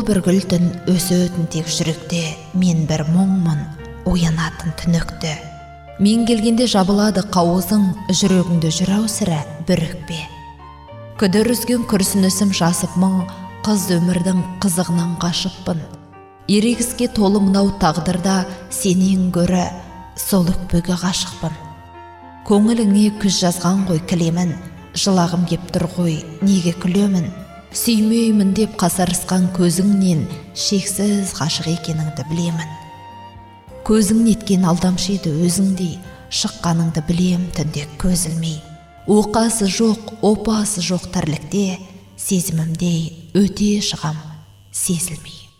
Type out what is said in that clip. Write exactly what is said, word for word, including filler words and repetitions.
Ол бір гүлтін өсөтін тек жүректе, мен бір мұңмын, оянатын түнекте. Мен келгенде жабылады қауызың, жүрегіңді жүрау сірә бір өкпе. Күдір үзген күрсінісім жасып мұң, қыз өмірдің қызығынан қашыппын. Ерегіске толы мынау тағдырда сенен гөрі сол өкпеге ғашықпын. Көңіліңе күз жазған ғой кілемін, жылағым кеп тұр ғой неге күлемін. Сүймеймін деп қасарысқан көзіңнен шексіз ғашық екеніңді білемін. Көзің неткен алдамшы еді өзіңдей, шыққаныңды білем түнде көз ілмей. Оқасы жоқ, опасы жоқ тірлікте, сезімімдей өте шығам сезілмей.